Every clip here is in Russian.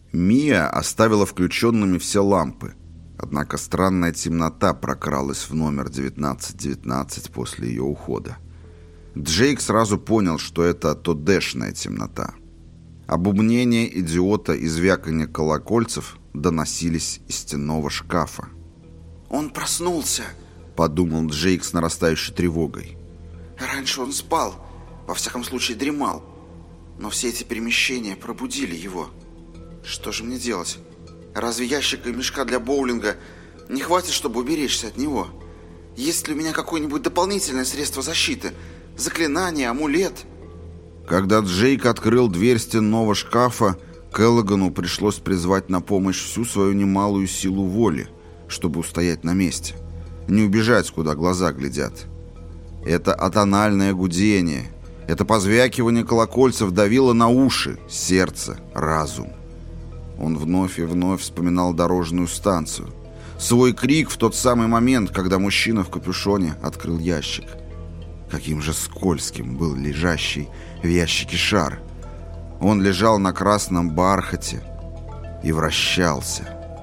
Мия оставила включенными все лампы, однако странная темнота прокралась в номер 1919 после ее ухода. Джейк сразу понял, что это тодешная темнота. Обубнение идиота и звяканье колокольцев доносились из стенного шкафа. «Он проснулся», — подумал Джейк с нарастающей тревогой. «Раньше он спал, во всяком случае дремал. Но все эти перемещения пробудили его. Что же мне делать? Разве ящика и мешка для боулинга не хватит, чтобы уберечься от него? Есть ли у меня какое-нибудь дополнительное средство защиты? Заклинание, амулет?» Когда Джейк открыл дверь стенного шкафа, Келлогану пришлось призвать на помощь всю свою немалую силу воли, чтобы устоять на месте, не убежать, куда глаза глядят. Это атональное гудение, это позвякивание колокольцев давило на уши, сердце, разум. Он вновь и вновь вспоминал дорожную станцию, свой крик в тот самый момент, когда мужчина в капюшоне открыл ящик. Каким же скользким был лежащий в ящике шар. Он лежал на красном бархате и вращался.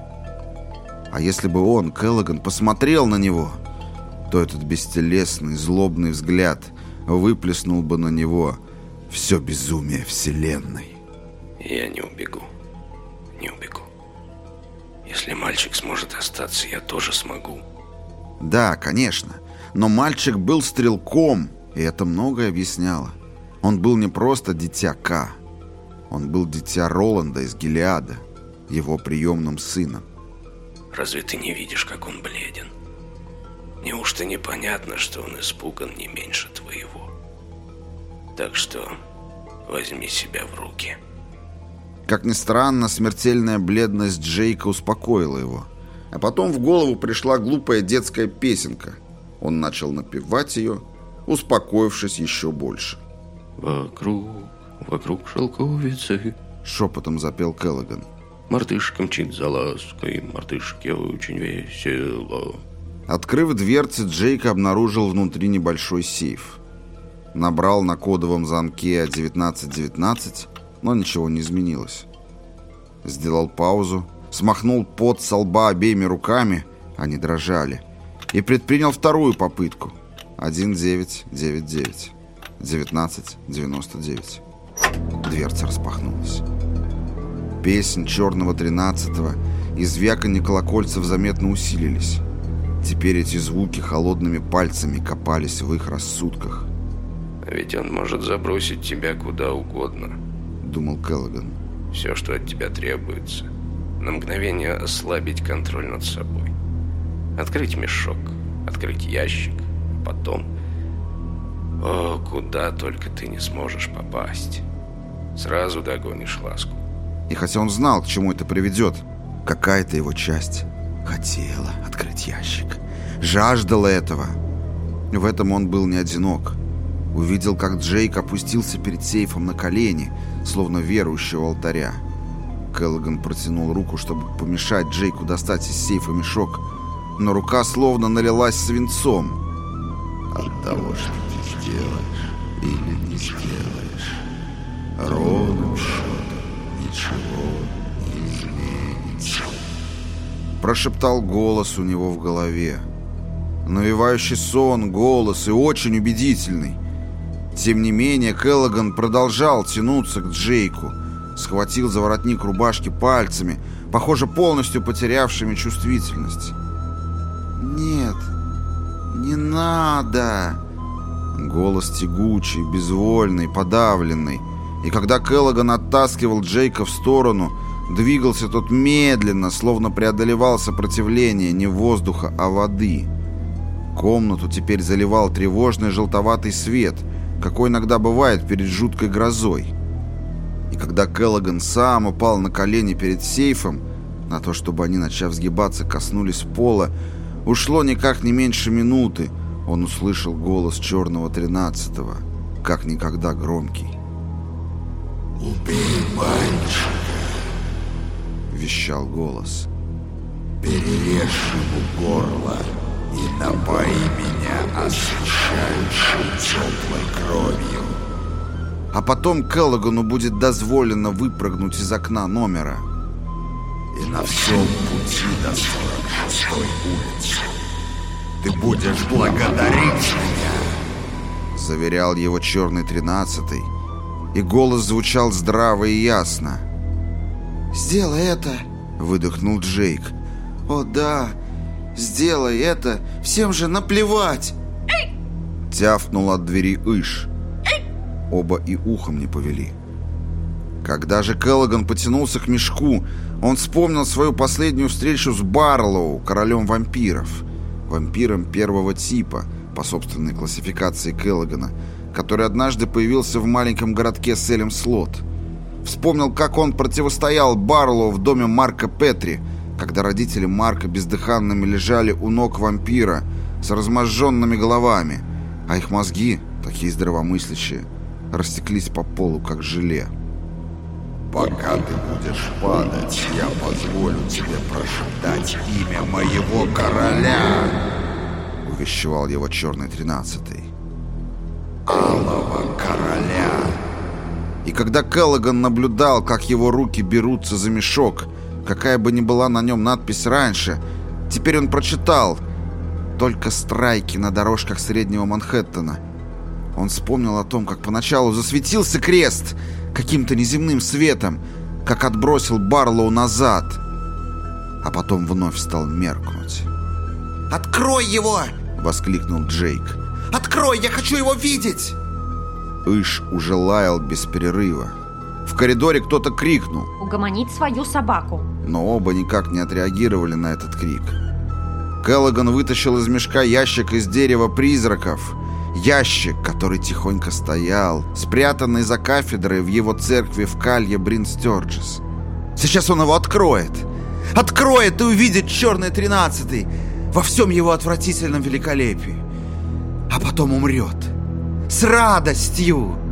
А если бы он, Келлоган, посмотрел на него, то этот бестелесный, злобный взгляд выплеснул бы на него все безумие вселенной. Я не убегу. Не убегу. Если мальчик сможет остаться, я тоже смогу. Да, конечно. Но мальчик был стрелком, и это многое объясняло. Он был не просто дитя Ка. Он был дитя Роланда из Гилеада, его приемным сыном. Разве ты не видишь, как он бледен? Неужто непонятно, что он испуган не меньше твоего? Так что возьми себя в руки. Как ни странно, смертельная бледность Джейка успокоила его. А потом в голову пришла глупая детская песенка. Он начал напевать ее, успокоившись еще больше. Вокруг шелковицы, шепотом запел Келлоган. Мартышка мчит за лаской, мартышке очень весело. Открыв дверцы, Джейк обнаружил внутри небольшой сейф. Набрал на кодовом замке 1919, но ничего не изменилось. Сделал паузу, смахнул пот со лба обеими руками, они дрожали, и предпринял вторую попытку. 1999, 1999. Дверца распахнулась. Песнь черного 13-го и звяканье колокольцев заметно усилились. Теперь эти звуки холодными пальцами копались в их рассудках. Ведь он может забросить тебя куда угодно, думал Келлоган. Все, что от тебя требуется, на мгновение ослабить контроль над собой. Открыть мешок, открыть ящик, потом... О, куда только ты не сможешь попасть. Сразу догонишь ласку. И хотя он знал, к чему это приведет, какая-то его часть хотела открыть ящик, жаждала этого. В этом он был не одинок. Увидел, как Джейк опустился перед сейфом на колени, словно верующий у алтаря. Келлоган протянул руку, чтобы помешать Джейку достать из сейфа мешок, но рука словно налилась свинцом. От того, что ты сделаешь или не сделаешь, ровным счетом ничего не изменится. Прошептал голос у него в голове. Навевающий сон, голос и очень убедительный. Тем не менее, Келлоган продолжал тянуться к Джейку, схватил за воротник рубашки пальцами, похоже, полностью потерявшими чувствительность. «Нет, не надо!» Голос тягучий, безвольный, подавленный. И когда Келлоган оттаскивал Джейка в сторону, двигался тот медленно, словно преодолевал сопротивление не воздуха, а воды. Комнату теперь заливал тревожный желтоватый свет, какой иногда бывает перед жуткой грозой. И когда Келлоган сам упал на колени перед сейфом, на то, чтобы они, начав сгибаться, коснулись пола, ушло никак не меньше минуты. Он услышал голос черного 13-го, как никогда громкий. «Убей мальчика!» — вещал голос. «Перережь ему горло и напои меня освещающей теплой кровью». А потом Келлогану будет дозволено выпрыгнуть из окна номера. И на всем пути до 46-й улицы ты будешь благодарить меня, заверял его черный 13-й, и голос звучал здраво и ясно. «Сделай это!» — выдохнул Джейк. «О да, сделай это! Всем же наплевать!» Тявкнул от двери Иш. Оба и ухом не повели. Когда же Келлоган потянулся к мешку, он вспомнил свою последнюю встречу с Барлоу, королем вампиров. Вампиром первого типа, по собственной классификации Келлогана, который однажды появился в маленьком городке Селем-Слот. Вспомнил, как он противостоял Барлоу в доме Марка Петри, когда родители Марка бездыханными лежали у ног вампира с разможженными головами, а их мозги, такие здравомыслящие, растеклись по полу, как желе. «Пока ты будешь падать, я позволю тебе прошептать имя моего короля», — увещевал его черный 13-й. «Алого короля». И когда Келлоган наблюдал, как его руки берутся за мешок, какая бы ни была на нем надпись раньше, теперь он прочитал «Только страйки на дорожках Среднего Манхэттена». Он вспомнил о том, как поначалу засветился крест каким-то неземным светом, как отбросил Барлоу назад, а потом вновь стал меркнуть. «Открой его!» — воскликнул Джейк. «Открой! Я хочу его видеть!» Иш уже лаял без перерыва. В коридоре кто-то крикнул. «Угомонить свою собаку!» Но оба никак не отреагировали на этот крик. Келлоган вытащил из мешка ящик из дерева призраков. Ящик, который тихонько стоял, спрятанный за кафедрой в его церкви в Калье Брин-Стёрджес. Сейчас он его откроет. Откроет и увидит черный 13-й во всем его отвратительном великолепии. А потом умрет. С радостью!